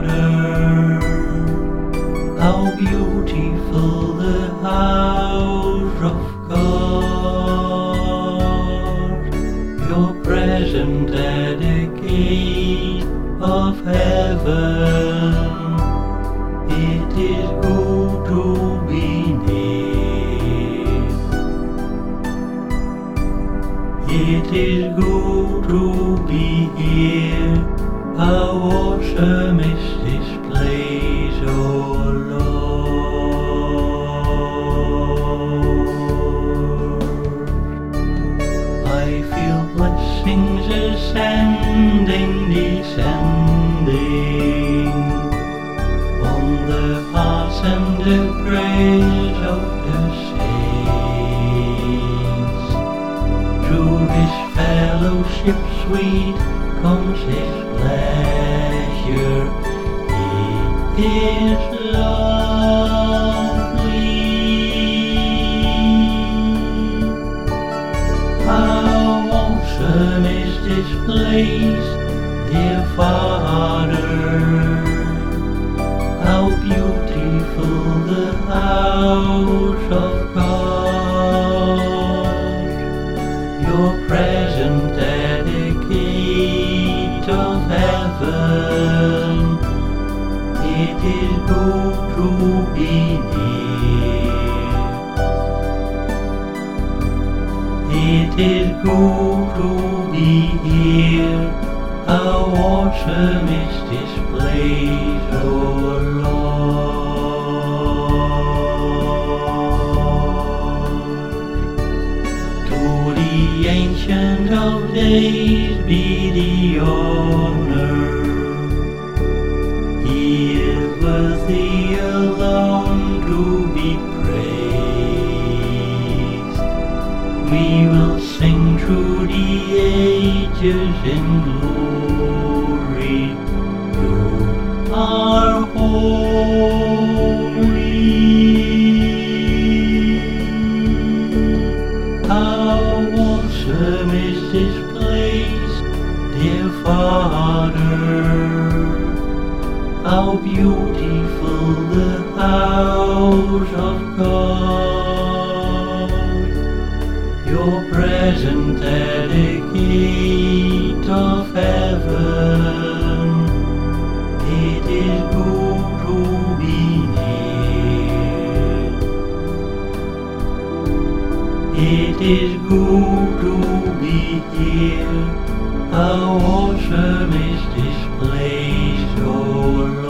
Father, how beautiful the house of God, your presence at the gate of heaven. It is good to be near. It is good to be here. How awesome is this place, O Lord. I feel blessings ascending, descending on the hearts and the praise of the saints. Through this fellowship sweet comes His pleasure. It is lovely. How awesome is this place, dear Father. How beautiful the house of God, your presence at the gate of heaven. It is good to be near. It is good to be here. How awesome is this place, O Lord. To the Ancient of Days be the honor. He is worthy alone to be praised. We will sing through the ages in glory. You are holy. How awesome is this place, dear Father. How beautiful the house of God, your presence at the gate of heaven. It is good to be near. It is good to be here. How awesome is this place, O Lord.